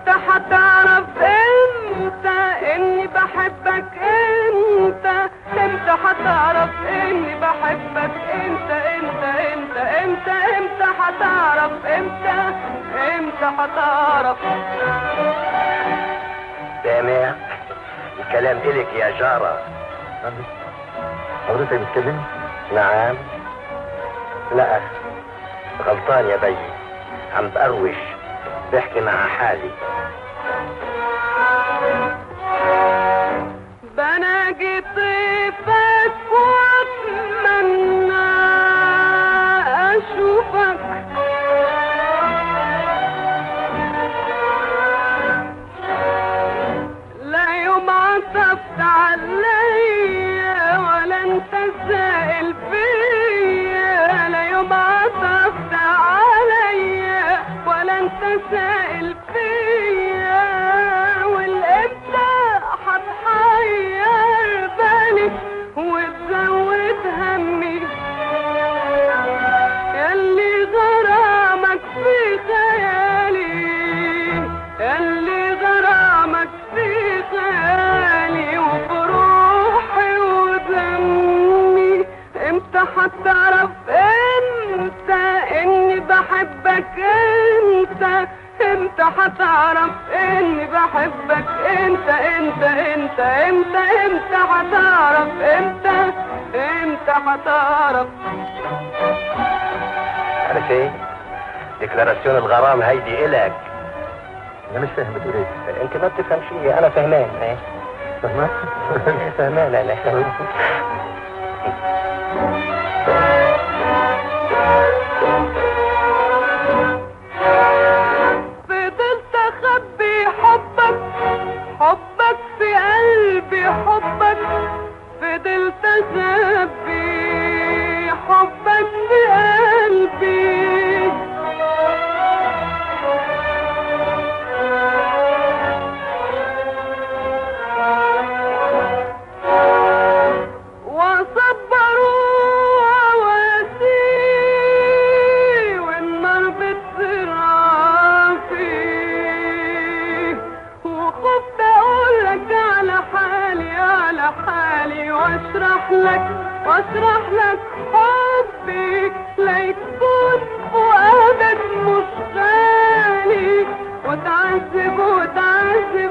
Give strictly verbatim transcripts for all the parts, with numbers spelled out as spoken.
امتى هتعرف امتى اني بحبك انت؟ امتى هتعرف اني بحبك انت؟ انت انت انت امتى هتعرف؟ امتى امتى هتعرف؟ سامع الكلام إلك يا جارة. حضرتك بتكلمني؟ نعم. لا غلطان يا بي، عم بقروش بحكي مع حالي. بناجي طيفك واتمنى اشوفك، لا يوم عطفت عليا ولا انت سائل فيا، لا يوم عطفت عليا ولا انت سائل فيا، والامتى هتحير بالي وتزود همي، ياللي غرامك في خيالي، ياللي غرامك في خيالي وبروحي ودمي. امتى هتعرف انت اني بحبك انت؟ امتى هتعرف اني بحبك انت؟ انت انت امتى امتى هتعرف؟ امتى امتى هتعرف؟ عارف ايه؟ ديكلاراسيون الغرام هيدي إلك. انا مش فاهم بتقول ايه. انت ما بتفهم شيء، انا فهمان. ايه فاهمك؟ فهمان انا. فضلت اخبي حبك، حبك في قلبي حبك، فضلت اخبي حبك في قلبي، واشرح لك واشرح لك حبي ليكون فؤادك مش غالي، وتعذب وتعذب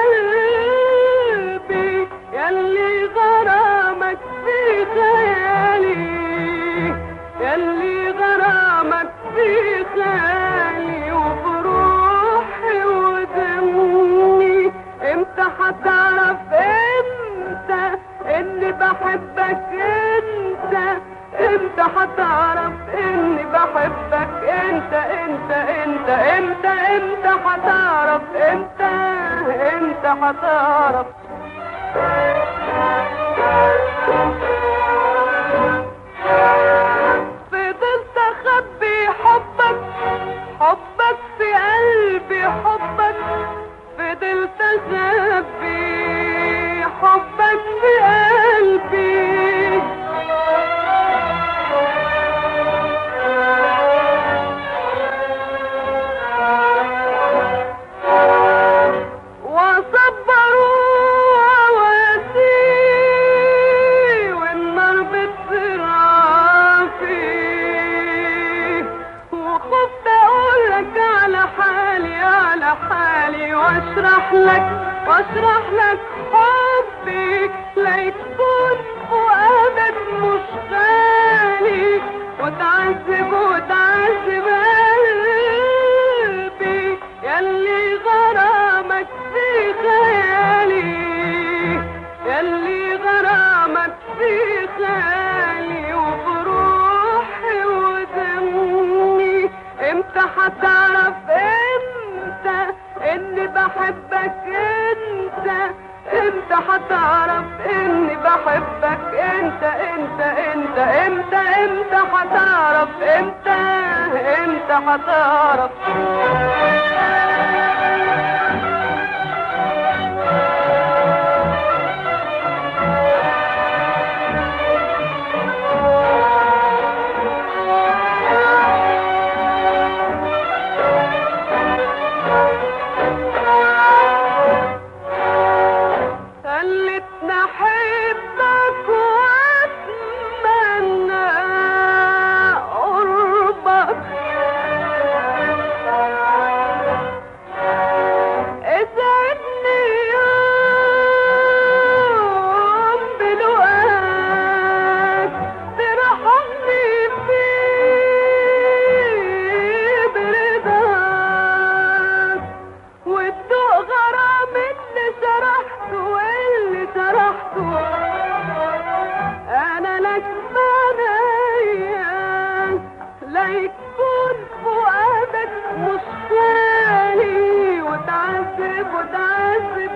قلبي ياللي غرامك في خيالي، ياللي غرامك في خيالي وبروحي ودمي. امتى هتعرف امتى اني بحبك انت؟ امتى هتعرف اني بحبك انت؟ انت انت امتى امتى هتعرف؟ امتى امتى هتعرف؟ فضلت اخبي حبك، حبك في قلبي حبك، فضلت اخبي حبك في قلبي، وصبروا واسي والنار بتصير فيه، وخفت اقولك على حالي على حالي واشرح لك واشرح لك حبي ليكون فؤادك مش غالي، وتعذب وتعذب قلبي ياللي غرامك في خيالي، ياللي غرامك في خيالي وبروحي ودمي. امتى هتعرف امتى اني بحبك انت؟ امتى هتعرف اني بحبك انت؟ انت انت امتى امتى هتعرف؟ امتى امتى هتعرف؟ لا يكون فؤادك مش خالي وتعذب وتعذب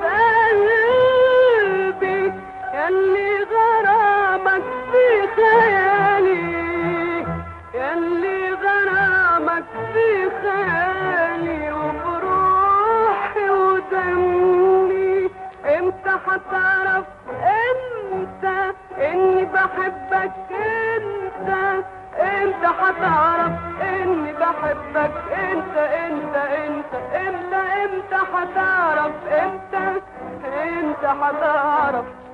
قلبي ياللي غرامك في خيالي ياللي غرامك في خيالي وبروحي ودمي امتى هتعرف انت اني بحبك انت انت هتعرف اني بحبك انت انت انت انت امتى هتعرف انت انت هتعرف